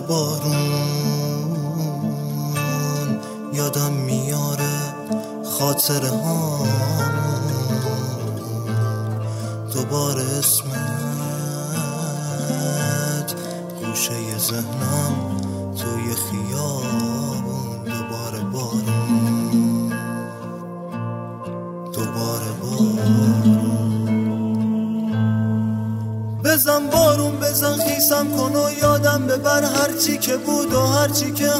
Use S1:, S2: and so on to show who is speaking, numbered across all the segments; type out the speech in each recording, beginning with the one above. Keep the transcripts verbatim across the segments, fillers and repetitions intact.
S1: بارون یادم میاره خاطره ها، دوباره اسمت گوشه ذهنم توی خیابون، دوباره بارون دوباره بارون. بزن بارون بزن خیسم کن و یادم ببر هرچی که بود و هرچی که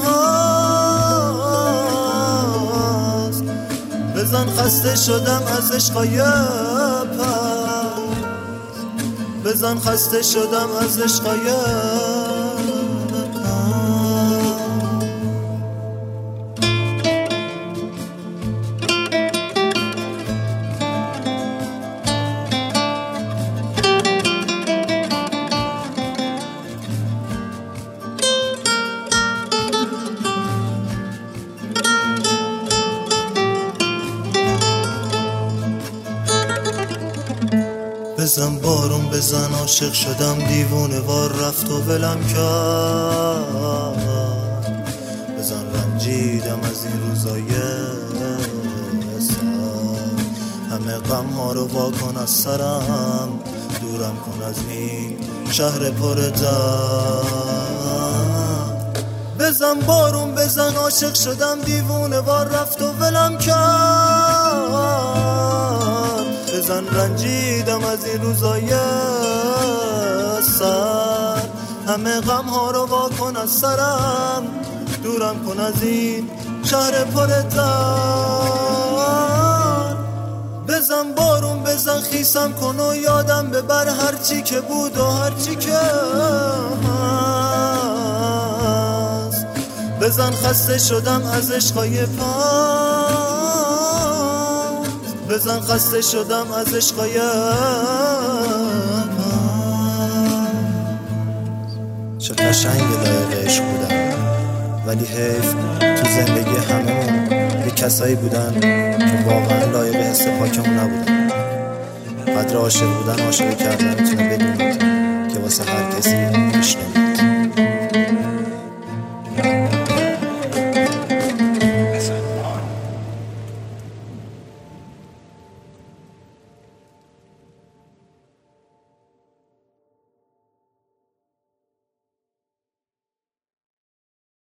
S1: هست. بزن خسته شدم از عشقای پس، بزن خسته شدم از عشقای بزن بارون بزن عاشق شدم دیوونه وار رفت و ولم کرد. بزن رنجیدم از این روزای سر، همه غم ها رو وا کن از سرم، دورم کن از این شهر پر درد. بزن بارون بزن عاشق شدم دیوونه وار رفت و ولم کرد. بزن رنجیدم از این روزای سر، همه غم ها رو وا کن از سرم، دورم کن از این شهر پر درد. بزن بارون بزن خیسم کن و یادم ببر هرچی که بود و هرچی که هست. بزن خسته شدم از عشقای پس، بزن خسته شدم از عشقای پس. چه قشنگ لایق عشق بودن، ولی حیف تو زندگی هممون یه کسایی بودن که واقعا لایق حس پاکمون نبودن. قدر عاشق بودن عاشق کردن میتونه بدونید که واسه هر کسی پیش نمیاد.